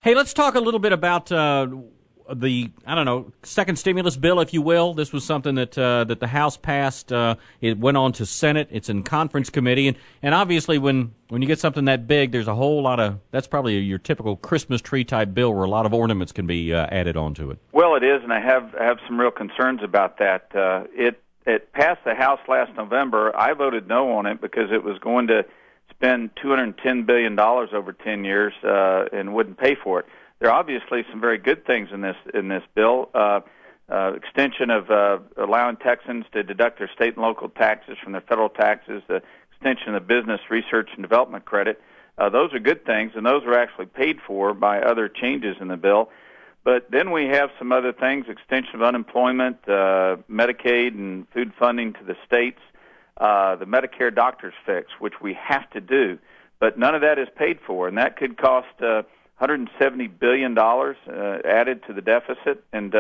Hey, let's talk a little bit about second stimulus bill, if you will. This was something that the House passed. It went on to Senate. It's in conference committee. And obviously when you get something that big, there's a whole lot of, that's probably your typical Christmas tree type bill where a lot of ornaments can be added onto it. Well, it is, and I have some real concerns about that. It passed the House last November. I voted no on it because it was going to spend $210 billion over 10 years and wouldn't pay for it. There are obviously some very good things in this bill. Extension of allowing Texans to deduct their state and local taxes from their federal taxes, the extension of the business research and development credit. Those are good things, and those are actually paid for by other changes in the bill. But then we have some other things, extension of unemployment, Medicaid and food funding to the states, the Medicare doctor's fix, which we have to do. But none of that is paid for, and that could cost $170 billion added to the deficit, and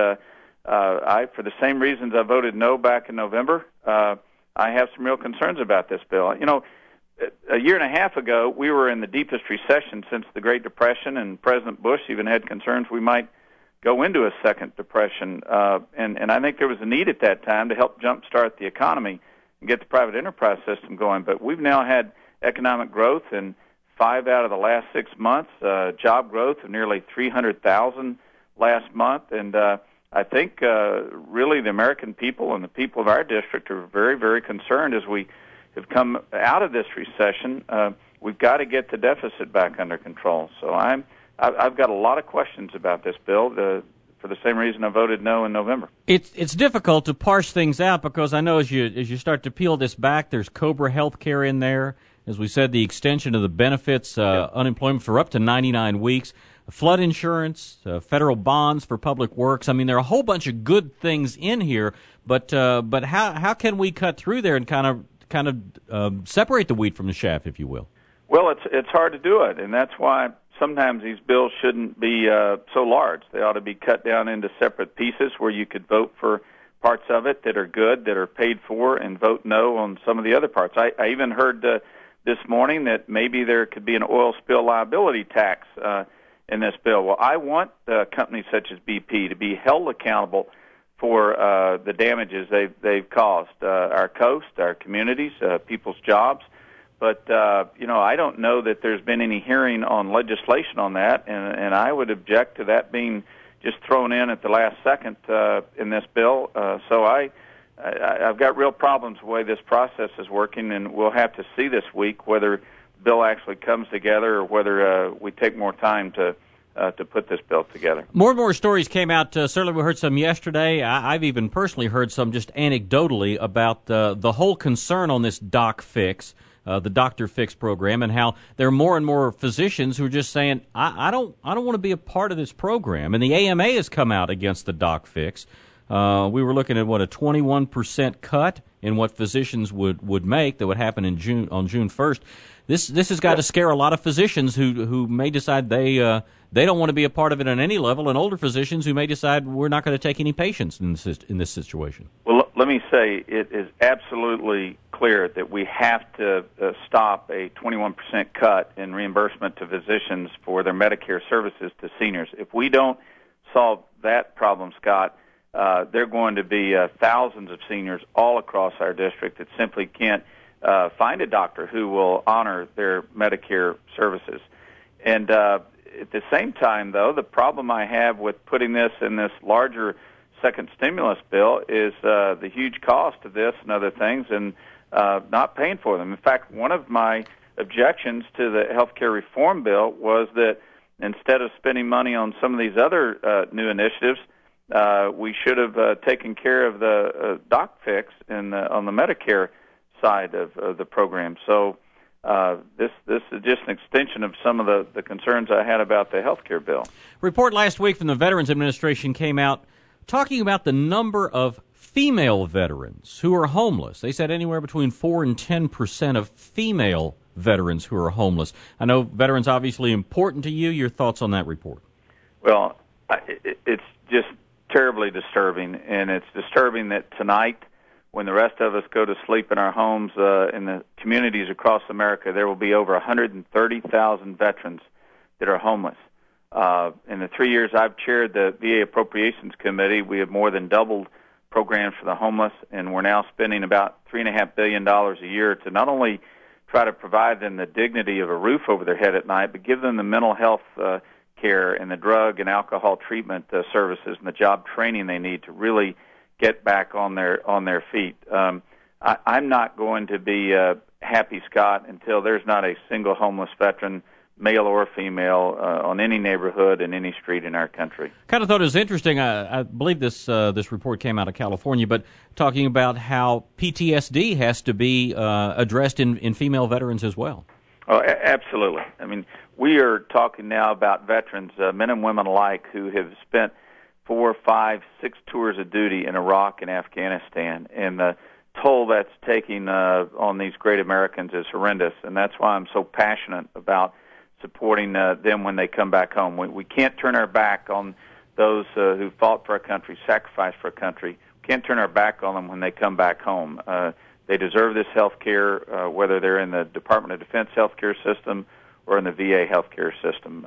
for the same reasons I voted no back in November, I have some real concerns about this bill. You know, a year and a half ago, we were in the deepest recession since the Great Depression, and President Bush even had concerns we might go into a second depression, and I think there was a need at that time to help jumpstart the economy and get the private enterprise system going. But we've now had economic growth in 5 out of the last 6 months, job growth of nearly 300,000 last month, and I think really the American people and the people of our district are very, very concerned as we have come out of this recession. We've got to get the deficit back under control. So I've got a lot of questions about this bill for the same reason I voted no in November. It's difficult to parse things out because I know as you start to peel this back, there's COBRA health care in there. As we said, the extension of the benefits, unemployment for up to 99 weeks, flood insurance, federal bonds for public works. I mean, there are a whole bunch of good things in here, but how can we cut through there and kind of separate the wheat from the chaff, if you will? Well, it's hard to do it, and that's why sometimes these bills shouldn't be so large. They ought to be cut down into separate pieces where you could vote for parts of it that are good, that are paid for, and vote no on some of the other parts. I even heard this morning that maybe there could be an oil spill liability tax in this bill. Well, I want companies such as BP to be held accountable for the damages they've caused our coast, our communities, people's jobs. But I don't know that there's been any hearing on legislation on that, and I would object to that being just thrown in at the last second in this bill. So I've got real problems with the way this process is working, and we'll have to see this week whether the bill actually comes together or whether we take more time to put this bill together. More and more stories came out. Certainly we heard some yesterday. I've even personally heard some just anecdotally about the whole concern on this doc fix, the Doctor Fix program, and how there are more and more physicians who are just saying, I don't want to be a part of this program. And the AMA has come out against the doc fix. We were looking at a 21% cut in what physicians would make that would happen on June 1st. This has got to scare a lot of physicians who may decide they don't want to be a part of it on any level, and older physicians who may decide we're not going to take any patients in this situation. Well, let me say it is absolutely clear that we have to stop a 21% cut in reimbursement to physicians for their Medicare services to seniors. If we don't solve that problem, Scott, there are going to be thousands of seniors all across our district that simply can't find a doctor who will honor their Medicare services. And at the same time, though, the problem I have with putting this in this larger second stimulus bill is the huge cost of this and other things and not paying for them. In fact, one of my objections to the health care reform bill was that instead of spending money on some of these other new initiatives, we should have taken care of the doc fix on the Medicare side of the program. So this is just an extension of some of the concerns I had about the health care bill. Report last week from the Veterans Administration came out talking about the number of female veterans who are homeless. They said anywhere between 4 and 10% of female veterans who are homeless. I know veterans obviously important to you. Your thoughts on that report? Well, it's just terribly disturbing, and it's disturbing that tonight, when the rest of us go to sleep in our homes in the communities across America, there will be over 130,000 veterans that are homeless. In the 3 years I've chaired the VA Appropriations Committee, we have more than doubled programs for the homeless, and we're now spending about $3.5 billion a year to not only try to provide them the dignity of a roof over their head at night, but give them the mental health care and the drug and alcohol treatment services and the job training they need to really get back on their feet. I'm not going to be happy, Scott, until there's not a single homeless veteran, male or female, on any neighborhood and any street in our country. Kind of thought it was interesting. I believe this report came out of California, but talking about how PTSD has to be addressed in female veterans as well. Oh, absolutely. I mean, we are talking now about veterans, men and women alike, who have spent 4, 5, 6 tours of duty in Iraq and Afghanistan, and the toll that's taking on these great Americans is horrendous, and that's why I'm so passionate about supporting them when they come back home. We can't turn our back on those who fought for our country, sacrificed for our country. We can't turn our back on them when they come back home. They deserve this health care, whether they're in the Department of Defense health care system or in the VA health care system.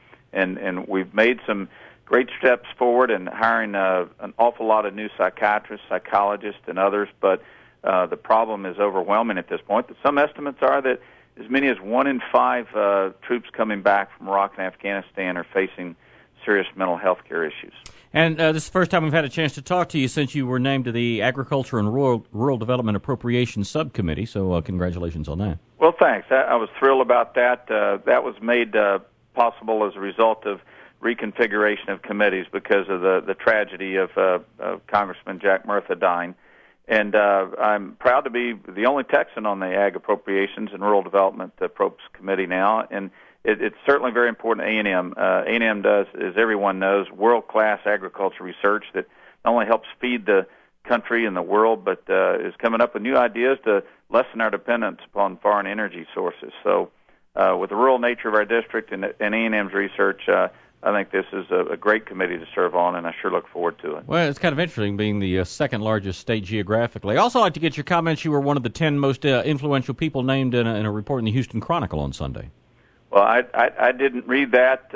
And we've made some great steps forward in hiring an awful lot of new psychiatrists, psychologists, and others, but the problem is overwhelming at this point. Some estimates are that as many as 1 in 5 troops coming back from Iraq and Afghanistan are facing serious mental health care issues. And this is the first time we've had a chance to talk to you since you were named to the Agriculture and Rural Development Appropriations Subcommittee, so congratulations on that. Well, thanks. I was thrilled about that. That was made possible as a result of reconfiguration of committees because of the tragedy of Congressman Jack Murtha dying. And I'm proud to be the only Texan on the Ag Appropriations and Rural Development Approps Committee now, and it's certainly very important to A&M. A&M does, as everyone knows, world-class agriculture research that not only helps feed the country and the world, but is coming up with new ideas to lessen our dependence upon foreign energy sources. So with the rural nature of our district and A&M's research, I think this is a great committee to serve on, and I sure look forward to it. Well, it's kind of interesting being the second largest state geographically. I also like to get your comments. You were one of the 10 most influential people named in a report in the Houston Chronicle on Sunday. Well, I didn't read that.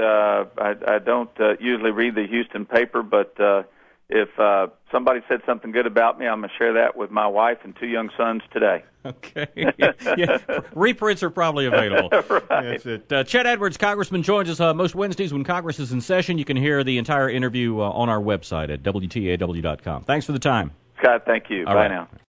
I don't usually read the Houston paper, but if somebody said something good about me, I'm going to share that with my wife and 2 young sons today. Okay. Yeah. Reprints are probably available. Right. Chet Edwards, Congressman, joins us most Wednesdays when Congress is in session. You can hear the entire interview on our website at WTAW.com. Thanks for the time. Scott, thank you. Bye now.